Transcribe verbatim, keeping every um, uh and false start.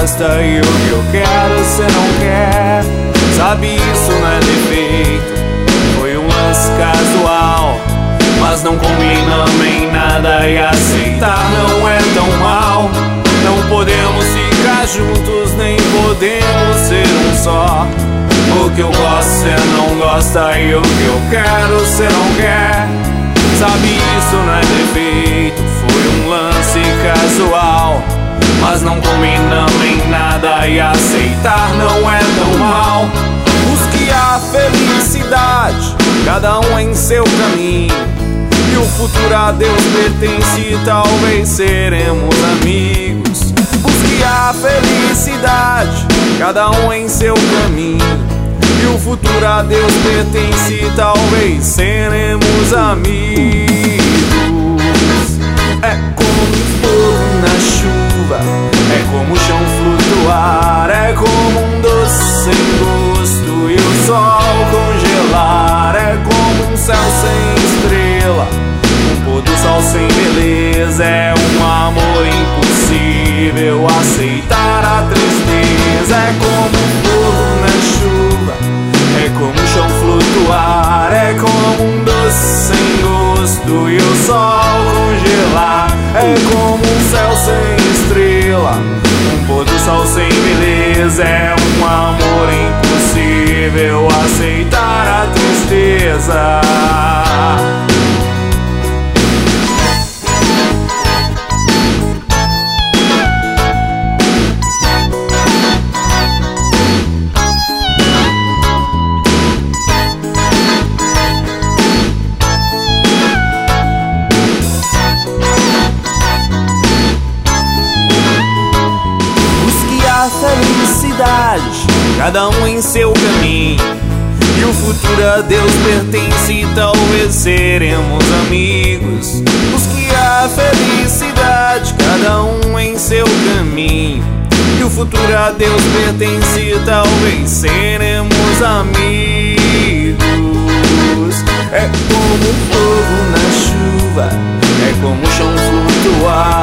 gosta e o que eu quero cê não quer. Sabe, isso não é defeito, foi um lance casual, mas não combinamos em nada e aceitar não é tão mal. Não podemos ficar juntos, nem podemos ser um só. O que eu gosto cê não gosta e o que eu quero cê não quer. Sabe, isso não é defeito, foi um lance casual, mas não combinamos em nada e aceitar não é tão mal. Busque a felicidade, cada um em seu caminho, e o futuro a Deus pertence, talvez seremos amigos. Busque a felicidade, cada um em seu caminho, e o futuro a Deus pertence, talvez seremos amigos. É como um fogo na chuva, é como o chão flutuar, é como um doce sem gosto e o sol congelar. É como um céu sem estrela, um pôr do sol sem beleza. É um amor impossível aceitar a tristeza. É como um fogo na chuva, é como o chão flutuar, é como um doce sem gosto e o sol congelar. É como um céu sem estrela, um pôr do sol sem beleza. É um amor impossível aceitar a tristeza. Felicidade, cada um em seu caminho, e o futuro a Deus pertence, talvez seremos amigos. Busque a felicidade, cada um em seu caminho, e o futuro a Deus pertence, talvez seremos amigos. É como um fogo na chuva, é como o chão flutuar,